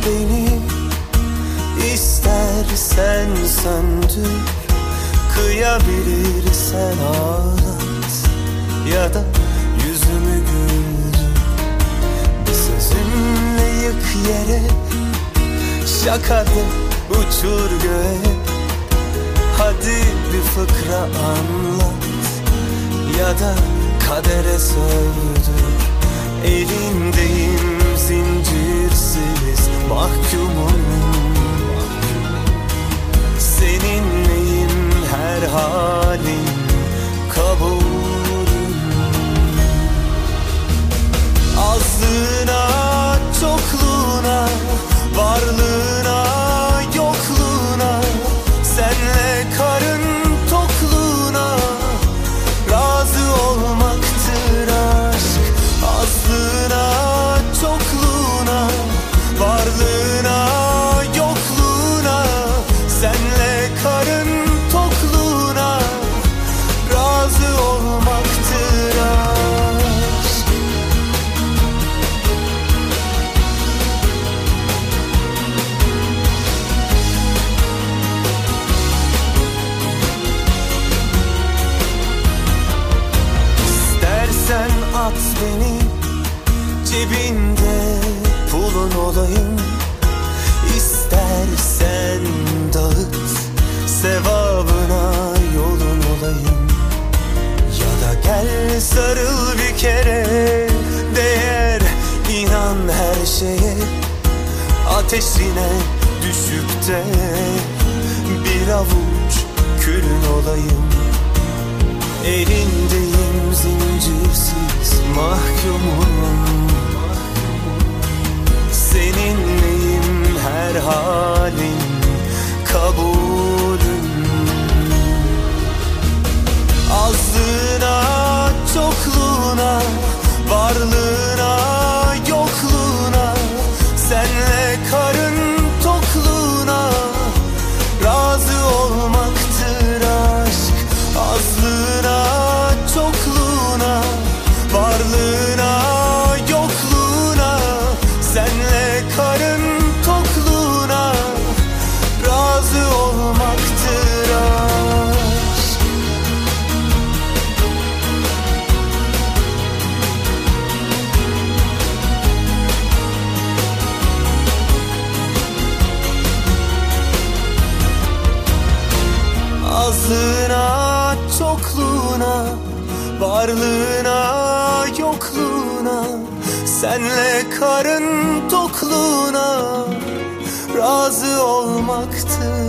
beni, istersen söndür. Kıyabilirsen ağlat ya da yüzümü güldür. Bir sözünle yık yere, şakada uçur göğe. Hadi bir fıkra anlat ya da kadere sövdür. Elindeyim zincirsiz, mahkumum. Seninleyim her halin, kabulüm. Azlığına, çokluğuna, varlığına, yokluğuna, senle karın tokluğuna razı olmaktır aşk. Azlığına, çokluğuna, varlığına, yokluğuna, senle karın tokluğuna razı olmaktır aşk. İstersen at beni, cebinde pulun olayım. İstersen dağıt, sevabına yolun olayım. Ya da gel sarıl bir kere, değer inan her şeye. Ateşine düşüp de bir avuç külün olayım. Elindeyim zincirsiz, mahkumum. Seninleyim her halin, kabulüm. Azlığına, çokluğuna, varlığına, yokluğuna, senle karın tokluğuna razı olmaktır aşk. Azlığına, çokluğuna, varlığına, yokluğuna, senle karın tokluğuna razı olmaktır aşk. Azlığına, çokluğuna, varlığına, yokluğuna, senle karın tokluğuna razı olmaktır